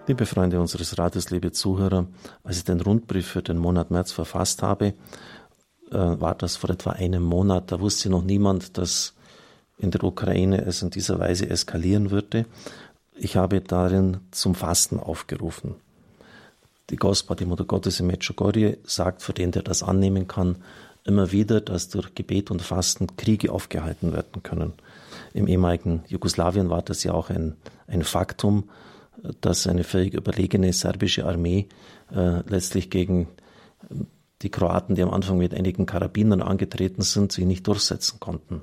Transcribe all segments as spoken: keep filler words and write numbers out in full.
Liebe Freunde unseres Rates, liebe Zuhörer, als ich den Rundbrief für den Monat März verfasst habe, äh, war das vor etwa einem Monat. Da wusste noch niemand, dass in der Ukraine es in dieser Weise eskalieren würde. Ich habe darin zum Fasten aufgerufen. Die Gospa, die Mutter Gottes in Medjugorje, sagt für den, der das annehmen kann, immer wieder, dass durch Gebet und Fasten Kriege aufgehalten werden können. Im ehemaligen Jugoslawien war das ja auch ein, ein Faktum, dass eine völlig überlegene serbische Armee äh, letztlich gegen die Kroaten, die am Anfang mit einigen Karabinern angetreten sind, sich nicht durchsetzen konnten.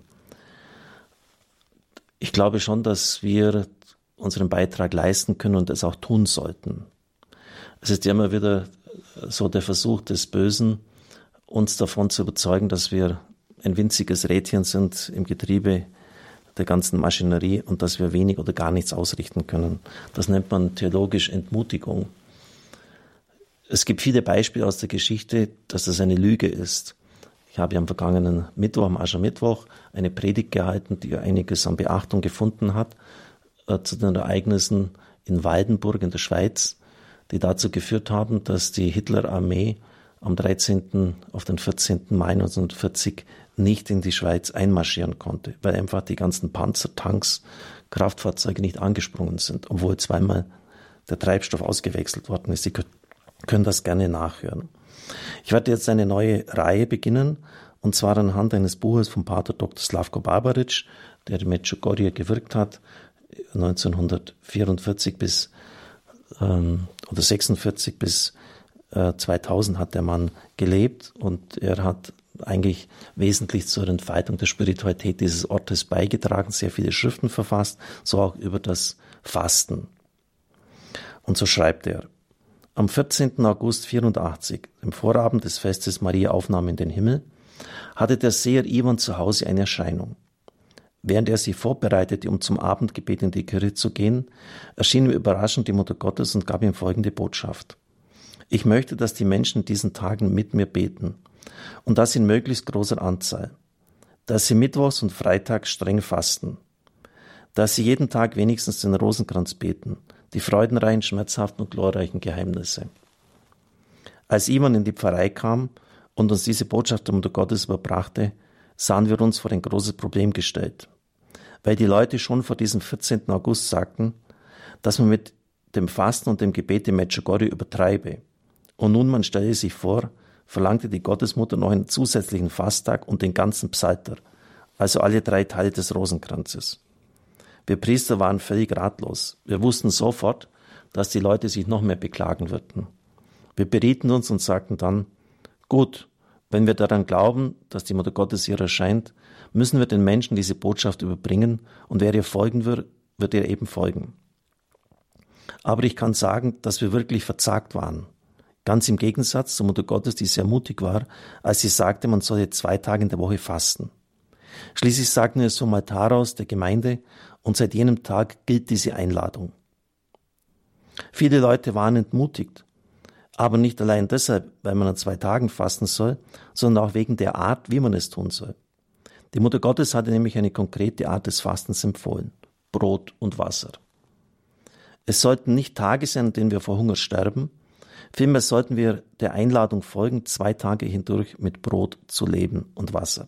Ich glaube schon, dass wir unseren Beitrag leisten können und es auch tun sollten. Es ist ja immer wieder so der Versuch des Bösen, uns davon zu überzeugen, dass wir ein winziges Rädchen sind im Getriebe der ganzen Maschinerie und dass wir wenig oder gar nichts ausrichten können. Das nennt man theologisch Entmutigung. Es gibt viele Beispiele aus der Geschichte, dass das eine Lüge ist. Ich habe am vergangenen Mittwoch, am Aschermittwoch, eine Predigt gehalten, die einiges an Beachtung gefunden hat, äh, zu den Ereignissen in Waldenburg in der Schweiz, die dazu geführt haben, dass die Hitlerarmee am dreizehnten auf den vierzehnten Mai neunzehnhundertvierzig nicht in die Schweiz einmarschieren konnte, weil einfach die ganzen Panzer, Tanks, Kraftfahrzeuge nicht angesprungen sind, obwohl zweimal der Treibstoff ausgewechselt worden ist. Sie können das gerne nachhören. Ich werde jetzt eine neue Reihe beginnen, und zwar anhand eines Buches von Pater Doktor Slavko Barbaric, der in Medjugorje gewirkt hat, neunzehnhundertvierundvierzig bis ähm, oder sechsundvierzig bis äh, zweitausend hat der Mann gelebt, und er hat eigentlich wesentlich zur Entfaltung der Spiritualität dieses Ortes beigetragen, sehr viele Schriften verfasst, so auch über das Fasten. Und so schreibt er: Am vierzehnten August vierundachtzig, im Vorabend des Festes Maria Aufnahme in den Himmel, hatte der Seher Iwan zu Hause eine Erscheinung. Während er sich vorbereitete, um zum Abendgebet in die Kirche zu gehen, erschien ihm überraschend die Mutter Gottes und gab ihm folgende Botschaft: Ich möchte, dass die Menschen in diesen Tagen mit mir beten, und das in möglichst großer Anzahl, dass sie mittwochs und freitags streng fasten, dass sie jeden Tag wenigstens den Rosenkranz beten, die freudenreichen, schmerzhaften und glorreichen Geheimnisse. Als Iwan in die Pfarrei kam und uns diese Botschaft der Mutter Gottes überbrachte, sahen wir uns vor ein großes Problem gestellt, weil die Leute schon vor diesem vierzehnten August sagten, dass man mit dem Fasten und dem Gebet in Medjugorje übertreibe. Und nun, man stelle sich vor, verlangte die Gottesmutter noch einen zusätzlichen Fasttag und den ganzen Psalter, also alle drei Teile des Rosenkranzes. Wir Priester waren völlig ratlos. Wir wussten sofort, dass die Leute sich noch mehr beklagen würden. Wir berieten uns und sagten dann: Gut, wenn wir daran glauben, dass die Mutter Gottes ihr erscheint, müssen wir den Menschen diese Botschaft überbringen, und wer ihr folgen wird, wird ihr eben folgen. Aber ich kann sagen, dass wir wirklich verzagt waren. Ganz im Gegensatz zur Mutter Gottes, die sehr mutig war, als sie sagte, man solle zwei Tage in der Woche fasten. Schließlich sagten wir es vom Altar aus der Gemeinde, und seit jenem Tag gilt diese Einladung. Viele Leute waren entmutigt, aber nicht allein deshalb, weil man an zwei Tagen fasten soll, sondern auch wegen der Art, wie man es tun soll. Die Mutter Gottes hatte nämlich eine konkrete Art des Fastens empfohlen: Brot und Wasser. Es sollten nicht Tage sein, an denen wir vor Hunger sterben, vielmehr sollten wir der Einladung folgen, zwei Tage hindurch mit Brot zu leben und Wasser.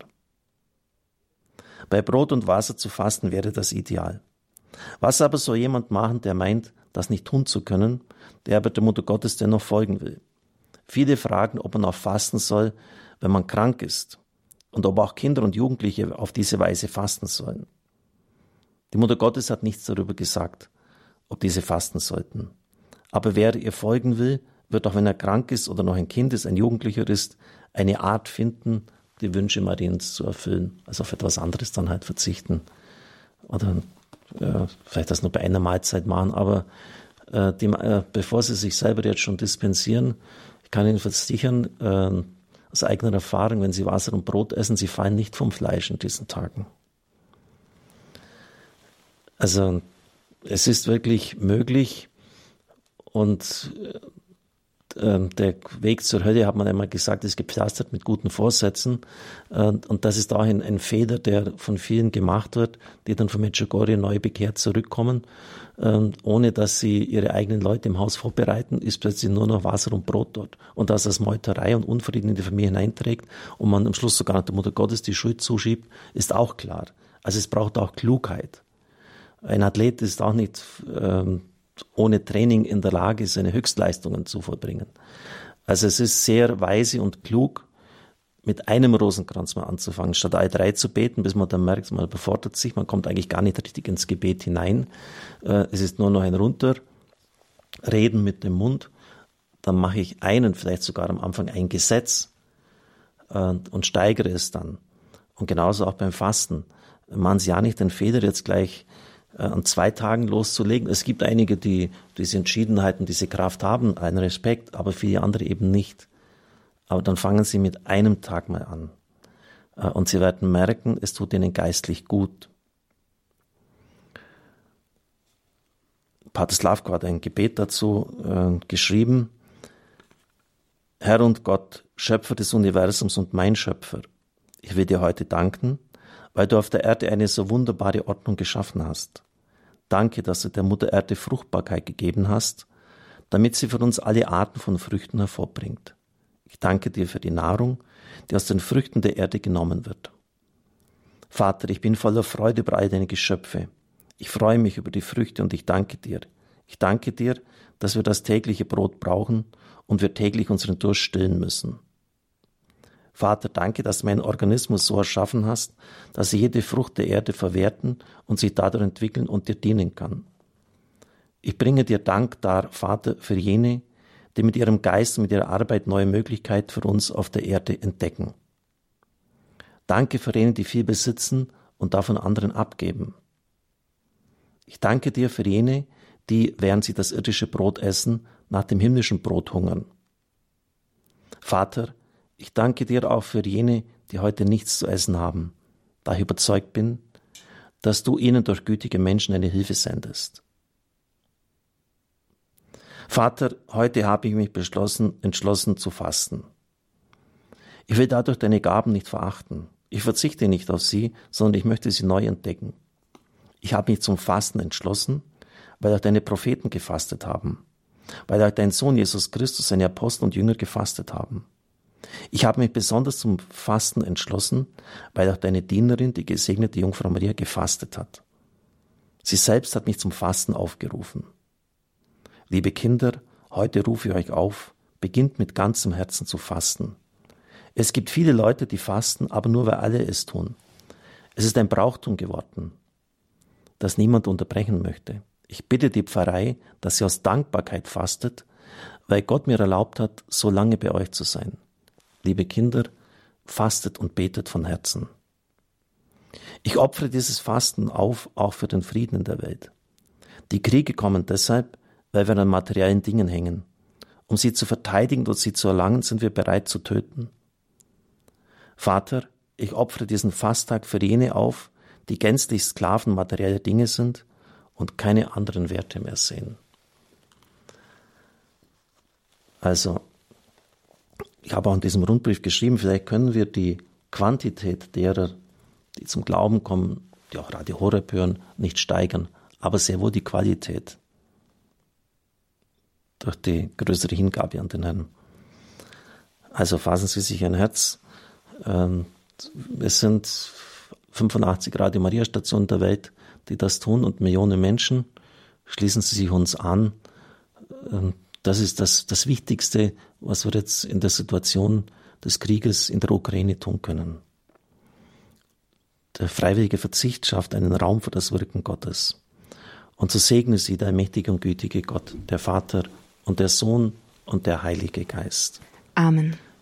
Bei Brot und Wasser zu fasten wäre das Ideal. Was aber soll jemand machen, der meint, das nicht tun zu können, der aber der Mutter Gottes dennoch folgen will? Viele fragen, ob man auch fasten soll, wenn man krank ist, und ob auch Kinder und Jugendliche auf diese Weise fasten sollen. Die Mutter Gottes hat nichts darüber gesagt, ob diese fasten sollten. Aber wer ihr folgen will, wird, auch wenn er krank ist oder noch ein Kind ist, ein Jugendlicher ist, eine Art finden, die Wünsche Mariens zu erfüllen, also auf etwas anderes dann halt verzichten. Oder äh, vielleicht das nur bei einer Mahlzeit machen, aber äh, die, äh, bevor sie sich selber jetzt schon dispensieren, ich kann Ihnen versichern, äh, aus eigener Erfahrung, wenn Sie Wasser und Brot essen, Sie fallen nicht vom Fleisch in diesen Tagen. Also es ist wirklich möglich, und der Weg zur Hölle, hat man einmal gesagt, ist gepflastert mit guten Vorsätzen. Und das ist dahin ein Fehler, der von vielen gemacht wird, die dann von Medjugorje neu bekehrt zurückkommen. Ohne dass sie ihre eigenen Leute im Haus vorbereiten, ist plötzlich nur noch Wasser und Brot dort. Und dass das Meuterei und Unfrieden in die Familie hineinträgt und man am Schluss sogar der Mutter Gottes die Schuld zuschiebt, ist auch klar. Also es braucht auch Klugheit. Ein Athlet ist auch nicht ähm, ohne Training in der Lage, seine Höchstleistungen zu vollbringen. Also es ist sehr weise und klug, mit einem Rosenkranz mal anzufangen, statt alle drei zu beten, bis man dann merkt, man überfordert sich, man kommt eigentlich gar nicht richtig ins Gebet hinein. Äh, es ist nur noch ein Runterreden mit dem Mund. Dann mache ich einen, vielleicht sogar am Anfang ein Gesetz äh, und steigere es dann. Und genauso auch beim Fasten. Machen Sie ja nicht den Fehler, jetzt gleich äh, an zwei Tagen loszulegen. Es gibt einige, die diese Entschiedenheit und diese Kraft haben, einen Respekt, aber viele andere eben nicht. Aber dann fangen Sie mit einem Tag mal an. Äh, und Sie werden merken, es tut Ihnen geistlich gut. Pater Slavko hat ein Gebet dazu äh, geschrieben. Herr und Gott, Schöpfer des Universums und mein Schöpfer, ich will dir heute danken, weil du auf der Erde eine so wunderbare Ordnung geschaffen hast. Danke, dass du der Mutter Erde Fruchtbarkeit gegeben hast, damit sie für uns alle Arten von Früchten hervorbringt. Ich danke dir für die Nahrung, die aus den Früchten der Erde genommen wird. Vater, ich bin voller Freude über all deine Geschöpfe. Ich freue mich über die Früchte und ich danke dir. Ich danke dir, dass wir das tägliche Brot brauchen und wir täglich unseren Durst stillen müssen. Vater, danke, dass du meinen Organismus so erschaffen hast, dass er jede Frucht der Erde verwerten und sich dadurch entwickeln und dir dienen kann. Ich bringe dir Dank dar, Vater, für jene, die mit ihrem Geist und mit ihrer Arbeit neue Möglichkeiten für uns auf der Erde entdecken. Danke für jene, die viel besitzen und davon anderen abgeben. Ich danke dir für jene, die, während sie das irdische Brot essen, nach dem himmlischen Brot hungern. Vater, ich danke dir auch für jene, die heute nichts zu essen haben, da ich überzeugt bin, dass du ihnen durch gütige Menschen eine Hilfe sendest. Vater, heute habe ich mich beschlossen, entschlossen zu fasten. Ich will dadurch deine Gaben nicht verachten. Ich verzichte nicht auf sie, sondern ich möchte sie neu entdecken. Ich habe mich zum Fasten entschlossen, weil auch deine Propheten gefastet haben, weil auch dein Sohn Jesus Christus, seine Apostel und Jünger gefastet haben. Ich habe mich besonders zum Fasten entschlossen, weil auch deine Dienerin, die gesegnete Jungfrau Maria, gefastet hat. Sie selbst hat mich zum Fasten aufgerufen. Liebe Kinder, heute rufe ich euch auf, beginnt mit ganzem Herzen zu fasten. Es gibt viele Leute, die fasten, aber nur weil alle es tun. Es ist ein Brauchtum geworden, das niemand unterbrechen möchte. Ich bitte die Pfarrei, dass sie aus Dankbarkeit fastet, weil Gott mir erlaubt hat, so lange bei euch zu sein. Liebe Kinder, fastet und betet von Herzen. Ich opfere dieses Fasten auf, auch für den Frieden in der Welt. Die Kriege kommen deshalb, weil wir an materiellen Dingen hängen. Um sie zu verteidigen oder sie zu erlangen, sind wir bereit zu töten. Vater, ich opfere diesen Fasttag für jene auf, die gänzlich Sklaven materieller Dinge sind und keine anderen Werte mehr sehen. Also, ich habe auch in diesem Rundbrief geschrieben, vielleicht können wir die Quantität derer, die zum Glauben kommen, die auch Radio Horeb hören, nicht steigern, aber sehr wohl die Qualität durch die größere Hingabe an den Herrn. Also fassen Sie sich ein Herz. Es sind fünfundachtzig Radio Maria Stationen der Welt, die das tun und Millionen Menschen. Schließen Sie sich uns an. Das ist das, das Wichtigste, was wir jetzt in der Situation des Krieges in der Ukraine tun können. Der freiwillige Verzicht schafft einen Raum für das Wirken Gottes. Und so segne Sie der mächtige und gütige Gott, der Vater und der Sohn und der Heilige Geist. Amen.